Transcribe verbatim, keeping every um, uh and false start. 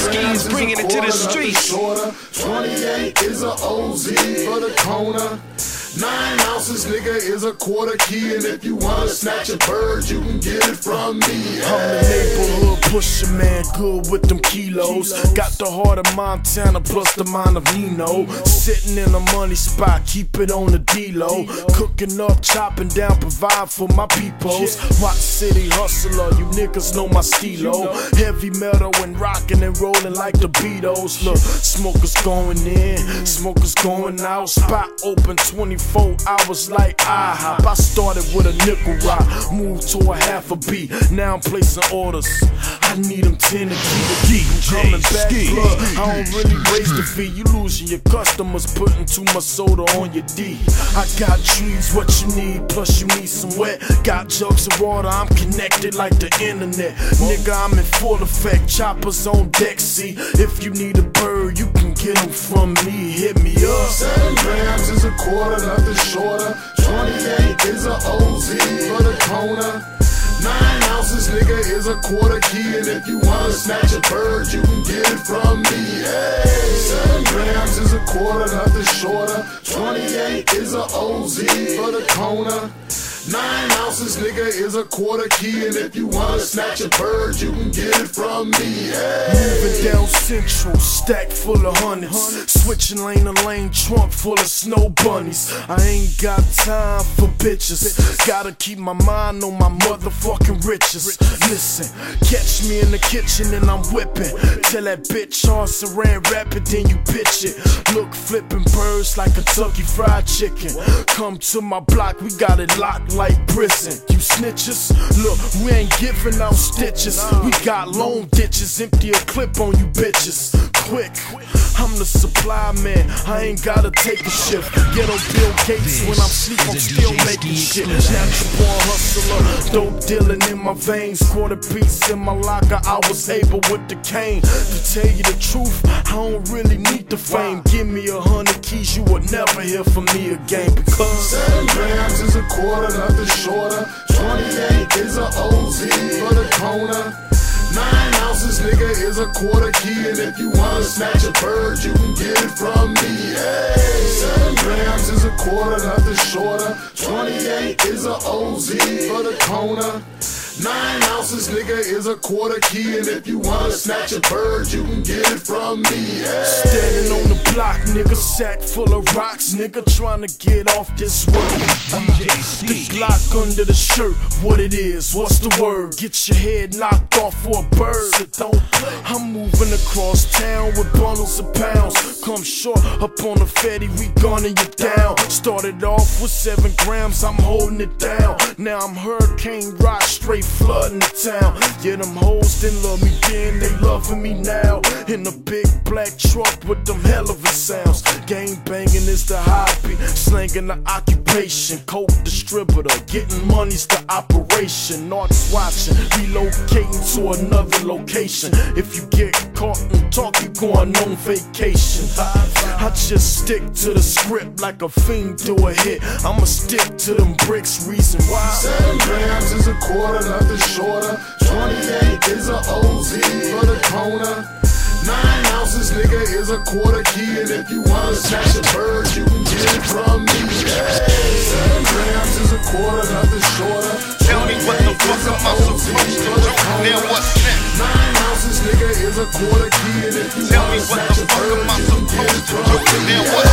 skis, bringing it to the streets. twenty-eight is a O Z for the corner. Nine ounces, nigga, is a quarter key. And if you wanna snatch a bird, you can get it from me. I'm the neighborhood pusher, man, good with them kilos. Got the heart of Montana plus the mind of Nino. Sitting in a money spot, keep it on the D-Lo. Cooking up, chopping down, provide for my peoples. Rock City hustler, you niggas know my stilo. Heavy metal and rocking and rolling like the Beatles. Look, smokers going in, smokers going out. Spot open twenty-four hours like IHOP. I started with a nickel rock, moved to a half a beat. Now I'm placing orders. I need them ten to keep the deep. Coming back, blood. I don't really raise the fee. You losing your customers, putting too much soda on your D. I got trees, what you need, plus you need some wet. Got jugs of water, I'm connected like the internet. Nigga, I'm in full effect, choppers on deck, see. If you need a bird, you can get them from me, hit me up. Seven grams is a quarter, nothing shorter. twenty-eight is a O Z for the corner. Nine ounces, nigga, is a quarter key. And if you wanna snatch a bird, you can get it from me. Hey, seven grams is a quarter, nothing shorter. twenty-eight is a O Z for the corner. Nine ounces, nigga, is a quarter key. And if you wanna snatch a bird, you can get it from me. Hey. Moving down Central, stack full of hundreds. Switching lane to lane, trunk full of snow bunnies. I ain't got time for bitches. Gotta keep my mind on my motherfucking riches. Listen, catch me in the kitchen and I'm whipping. Tell that bitch horse ran rapid, then you pitch it. Look, flipping birds like Kentucky Fried Chicken. Come to my block, we got it locked like prison. You snitches, look, we ain't giving out stitches. We got long ditches, empty a clip on you bitches. Quick, I'm the supply man, I ain't gotta take a shift. Ghetto Bill Gates, when I'm sleep, I'm still making shit. Natural born hustler, dope dealing in my veins. Quarter piece in my locker, I was able with the cane. To tell you the truth, I don't really need the fame. Give me a hundred keys, you would never hear from me again. Because seven grams is a quarter, nothing shorter. twenty-eight is a O Z for the corner. Nine ounces, nigga, is a quarter key. And if you wanna snatch a bird, you can get it from me. Hey, seven grams is a quarter, nothing shorter. twenty-eight is a O Z for the corner. Nine ounces, nigga, is a quarter key. And if you wanna snatch a bird, you can get it from me. Hey. Standing on the block, nigga, sack full of rocks. Nigga, trying to get off this world. The Glock under the shirt, what it is, what's the word? Get your head knocked off for a bird. So don't play. I'm moving across town with bundles of pounds. Come short up on the Fetty, we gunning you down. Started off with seven grams, I'm holding it down. Now I'm Hurricane Rock, straight flooding the town. Yeah, them hoes didn't love me then, they loving me now. In a big black truck with them hell of a sounds. Gang banging is the hobby, slanging the occupation. Coke distributor, getting money's the operation. Narcs watching, relocating to another location. If you get caught and talk, you going on vacation. I just stick to the script like a fiend do a hit. I'ma stick to them bricks, reason why. Seven grams is a quarter, nothing shorter. twenty-eight is a O Z for the corner. Nine ounces, nigga, is a quarter key. And if you wanna snatch a bird, you can get it from me. Hey, seven grams is a quarter, nothing shorter. Tell me what the fuck am I supposed to do? Now what's next? Nine ounces, nigga, is a quarter key. And if you Tell me wanna what snatch the a fuck bird, am I you can get it supposed to from do? me. Now what's